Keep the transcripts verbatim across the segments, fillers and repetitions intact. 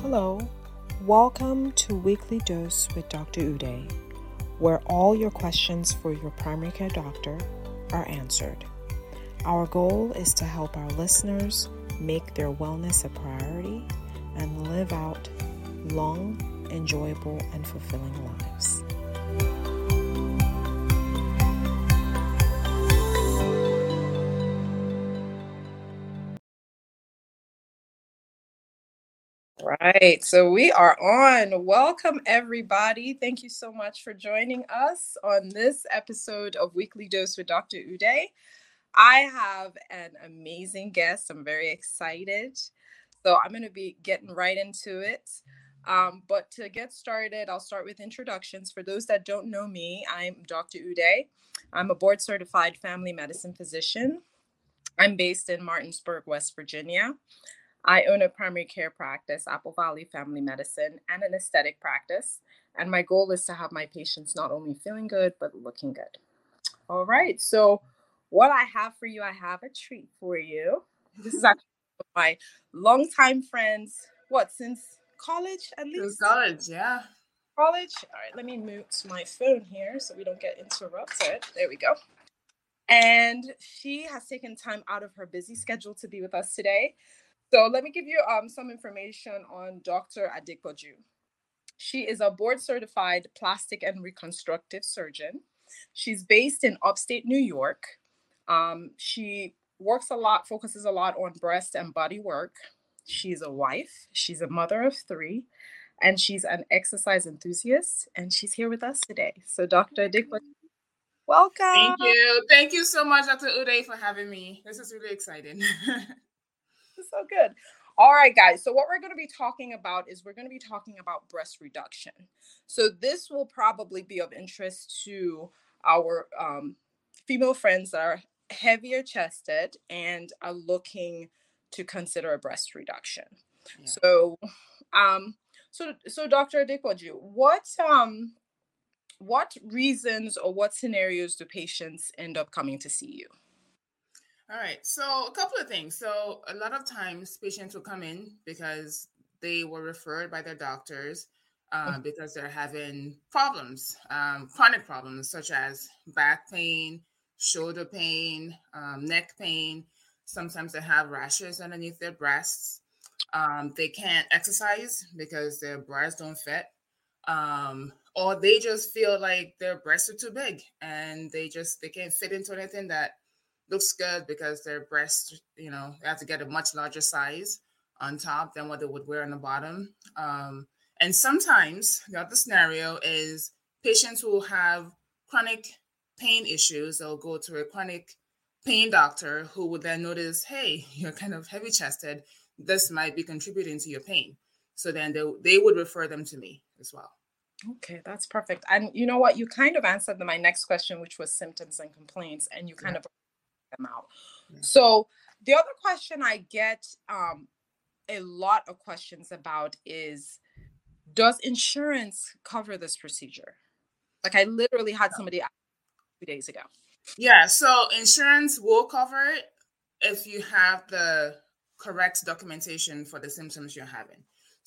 Hello, welcome to Weekly Dose with Doctor Uday, where all your questions for your primary care doctor are answered. Our goal is to help our listeners make their wellness a priority and live out long, enjoyable, and fulfilling lives. Right, so we are on. Welcome, everybody. Thank you so much for joining us on this episode of Weekly Dose with Doctor Uday. I have an amazing guest. I'm very excited. So I'm going to be getting right into it. Um, but to get started, I'll start with introductions. For those that don't know me, I'm Doctor Uday. I'm a board certified family medicine physician. I'm based in Martinsburg, West Virginia. I own a primary care practice, Apple Valley Family Medicine, and an aesthetic practice. And my goal is to have my patients not only feeling good, but looking good. All right. So what I have for you, I have a treat for you. This is actually my longtime friends. What, since college at least? Since college, yeah. College. All right. Let me mute my phone here so we don't get interrupted. There we go. And she has taken time out of her busy schedule to be with us today. So let me give you um, some information on Doctor Adepoju. She is a board-certified plastic and reconstructive surgeon. She's based in upstate New York. Um, she works a lot, focuses a lot on breast and body work. She's a wife. She's a mother of three. And she's an exercise enthusiast. And she's here with us today. So Doctor Adepoju, welcome. Thank you. Thank you so much, Doctor Uday, for having me. This is really exciting. So good. All right, guys. So what we're going to be talking about is we're going to be talking about breast reduction. So this will probably be of interest to our um, female friends that are heavier chested and are looking to consider a breast reduction. Yeah. So, um, so, so Doctor Adepoju, what um, what reasons or what scenarios do patients end up coming to see you? All right. So a couple of things. So a lot of times patients will come in because they were referred by their doctors uh, because they're having problems, um, chronic problems such as back pain, shoulder pain, um, neck pain. Sometimes they have rashes underneath their breasts. Um, they can't exercise because their breasts don't fit. Um, or they just feel like their breasts are too big and they just they can't fit into anything that looks good because their breasts, you know, they have to get a much larger size on top than what they would wear on the bottom. Um, and sometimes the other scenario is patients who have chronic pain issues. They'll go to a chronic pain doctor who would then notice, hey, you're kind of heavy chested. This might be contributing to your pain. So then they, they would refer them to me as well. Okay, that's perfect. And you know what? You kind of answered my next question, which was symptoms and complaints, and you kind yeah. of them out. Yeah. So the other question I get um, a lot of questions about is, does insurance cover this procedure? Like I literally had somebody ask two days ago. Yeah, so insurance will cover it if you have the correct documentation for the symptoms you're having.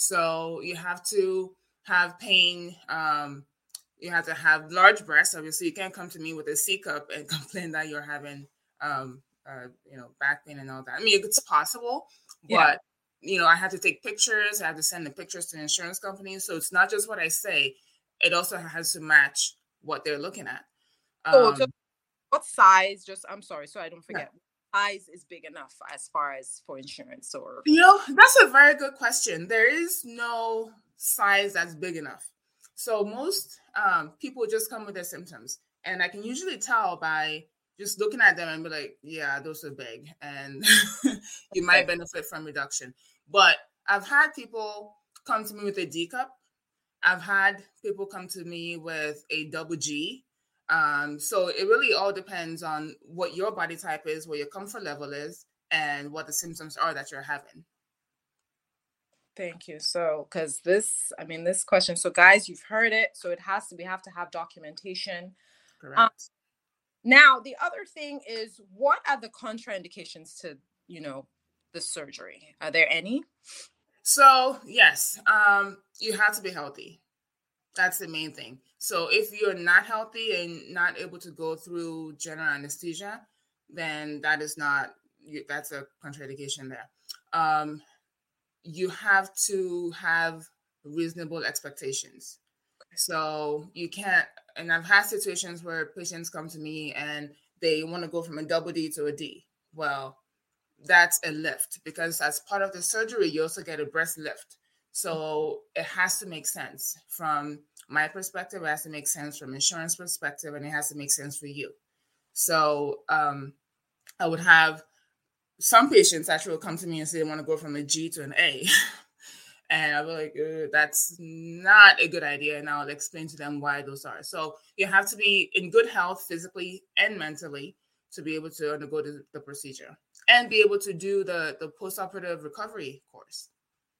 So you have to have pain. Um, you have to have large breasts. Obviously, you can't come to me with a C cup and complain that you're having um, uh, you know, back pain and all that. I mean, it's possible, but, yeah. you know, I have to take pictures. I have to send the pictures to the insurance company. So it's not just what I say. It also has to match what they're looking at. Um, oh, just what size? Just, I'm sorry, so I don't forget. Yeah. Size is big enough as far as for insurance or? You know, that's a very good question. There is no size that's big enough. So most um, people just come with their symptoms. And I can usually tell by just looking at them and be like, yeah, those are big. And you might benefit from reduction. But I've had people come to me with a D cup. I've had people come to me with a double G. Um, so it really all depends on what your body type is, what your comfort level is, and what the symptoms are that you're having. Thank you. So, because this, I mean, this question, so guys, you've heard it. So it has to, we have to have documentation. Correct. Um, now, the other thing is, what are the contraindications to, you know, the surgery? Are there any? So yes, um, you have to be healthy. That's the main thing. So if you're not healthy and not able to go through general anesthesia, then that is not, that's a contraindication there. Um, you have to have reasonable expectations. So you can't, and I've had situations where patients come to me and they want to go from a double D to a D. Well, that's a lift, because as part of the surgery, you also get a breast lift. So it has to make sense from my perspective. It has to make sense from insurance perspective, and it has to make sense for you. So um, I would have some patients actually will come to me and say they want to go from a G to an A. And I'll be like, that's not a good idea. And I'll explain to them why those are. So you have to be in good health physically and mentally to be able to undergo the, the procedure and be able to do the, the post-operative recovery course.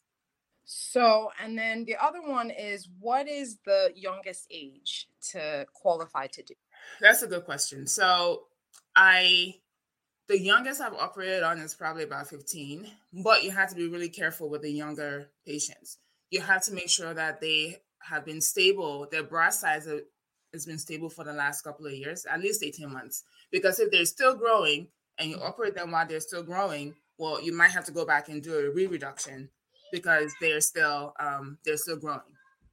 So, and then the other one is, what is the youngest age to qualify to do? That's a good question. So I... The youngest I've operated on is probably about fifteen, but you have to be really careful with the younger patients. You have to make sure that they have been stable. Their breast size has been stable for the last couple of years, at least eighteen months. Because if they're still growing and you operate them while they're still growing, well, you might have to go back and do a re-reduction because they're still um, they're still growing.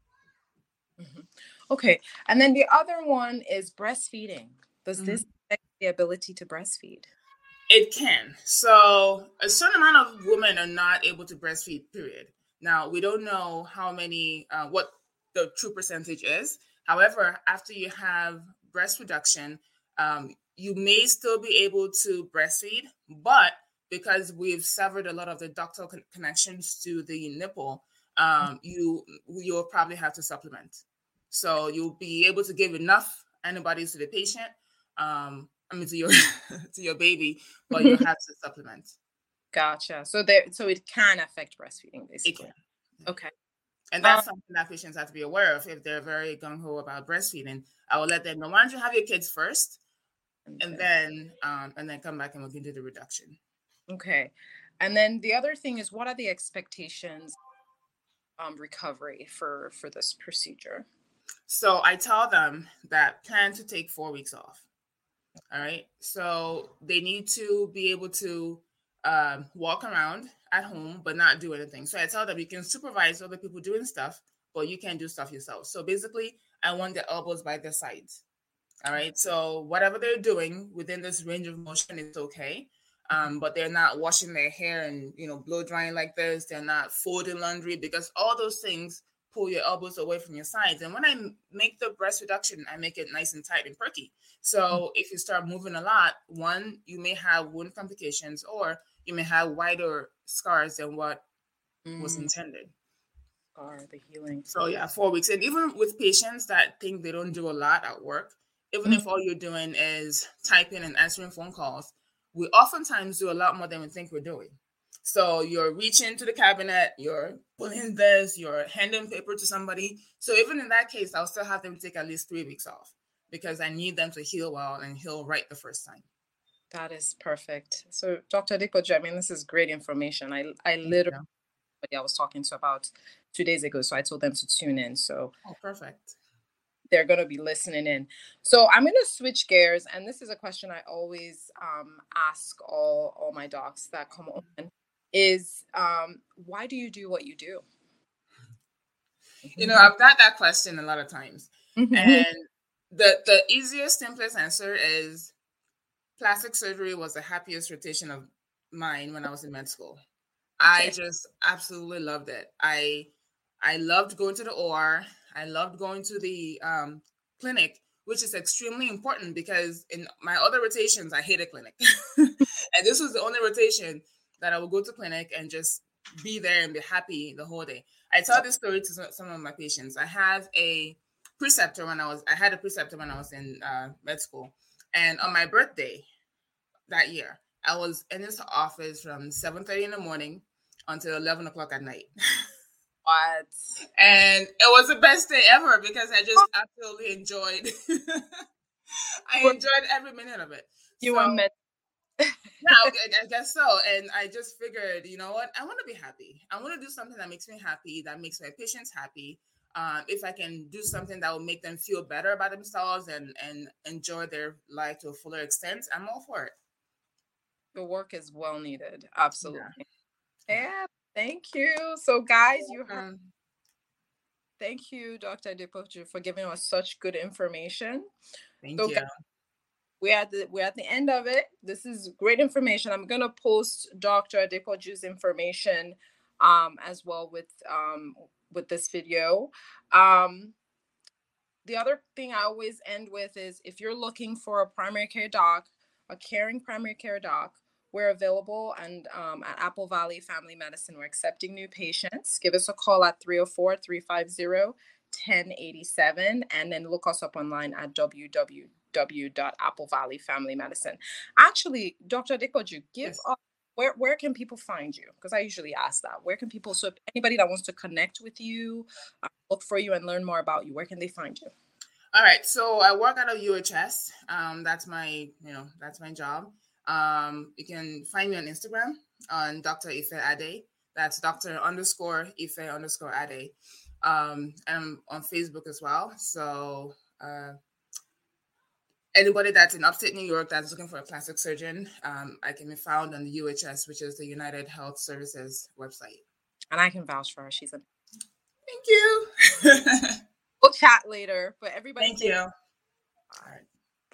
Mm-hmm. Okay. And then the other one is breastfeeding. Does Mm-hmm. this affect the ability to breastfeed? It can. So a certain amount of women are not able to breastfeed, period. Now, we don't know how many, uh, what the true percentage is. However, after you have breast reduction, um, you may still be able to breastfeed, but because we've severed a lot of the ductal con- connections to the nipple, um, you, you'll probably have to supplement. So you'll be able to give enough antibodies to the patient, um, I mean, to your to your baby, but you have to supplement. Gotcha. So there, so it can affect breastfeeding, basically. It can. Okay. And that's um, something that patients have to be aware of if they're very gung ho about breastfeeding. I will let them know, why don't you have your kids first, okay. and then um, and then come back and we can do the reduction. Okay. And then the other thing is, what are the expectations um recovery for for this procedure? So I tell them that plan to take four weeks off. All right. So they need to be able to uh, walk around at home, but not do anything. So I tell them you can supervise other people doing stuff, but you can't do stuff yourself. So basically, I want their elbows by their sides. All right. So whatever they're doing within this range of motion is okay. Um, but they're not washing their hair and, you know, blow drying like this. They're not folding laundry, because all those things pull your elbows away from your sides. And when I make the breast reduction, I make it nice and tight and perky. So if you start moving a lot, one, you may have wound complications, or you may have wider scars than what mm. was intended. Scar, the healing. So yeah, four weeks. And even with patients that think they don't do a lot at work, even mm. if all you're doing is typing and answering phone calls, we oftentimes do a lot more than we think we're doing. So you're reaching to the cabinet, you're pulling this, you're handing paper to somebody. So even in that case, I'll still have them take at least three weeks off, because I need them to heal well and heal right the first time. That is perfect. So Doctor Adepoju, I mean, this is great information. I I literally, I was talking to about two days ago, so I told them to tune in. So oh, perfect. They're going to be listening in. So I'm going to switch gears. And this is a question I always um, ask all, all my docs that come on is, um, why do you do what you do? You know, I've got that question a lot of times. Mm-hmm. And the, the easiest, simplest answer is plastic surgery was the happiest rotation of mine when I was in med school. Okay. I just absolutely loved it. I I loved going to the O R. I loved going to the um, clinic, which is extremely important, because in my other rotations, I hated clinic. And this was the only rotation that I would go to clinic and just be there and be happy the whole day. I tell this story to some of my patients. I have a preceptor when I was, I had a preceptor when I was in uh, med school. And on my birthday that year, I was in his office from seven thirty in the morning until eleven o'clock at night. What? And it was the best day ever, because I just absolutely enjoyed I enjoyed every minute of it. You so, were med Yeah, okay, I guess so. And I just figured, you know what? I want to be happy. I want to do something that makes me happy, that makes my patients happy. Um, if I can do something that will make them feel better about themselves and and enjoy their life to a fuller extent, I'm all for it. The work is well needed. Yeah. Absolutely. Yeah. Thank you. So, guys, you heard. Um, Thank you, Doctor Adepoju, for giving us such good information. thank So, you. guys, we're at the we're at the end of it. This is great information. I'm gonna post Doctor Adepoju's information um, as well with um, with this video. Um, the other thing I always end with is if you're looking for a primary care doc, a caring primary care doc, we're available and um, at Apple Valley Family Medicine. We're accepting new patients. Give us a call at three oh four, three five zero, one oh eight seven and then look us up online at w w w dot apple valley family medicine. Actually, Doctor Adepoju, give Yes. us where where can people find you? Because I usually ask that. Where can people, so if anybody that wants to connect with you, uh, look for you and learn more about you, where can they find you? All right. So I work out of U H S. Um, that's my, you know, that's my job. Um, you can find me on Instagram on Doctor Ife Ade. That's Doctor underscore Ife underscore Ade. Um, and I'm on Facebook as well. So uh, anybody that's in upstate New York that's looking for a plastic surgeon, um, I can be found on the U H S, which is the United Health Services website. And I can vouch for her. She's a. Thank you. We'll chat later, but everybody. Thank you. All right.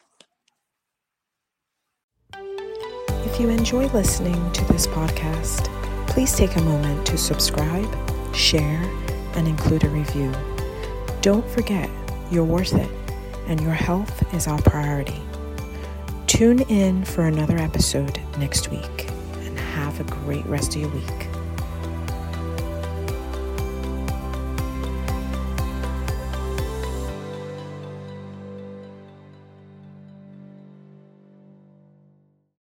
If you enjoy listening to this podcast, please take a moment to subscribe, share, and include a review. Don't forget, you're worth it, and your health is our priority. Tune in for another episode next week, and have a great rest of your week.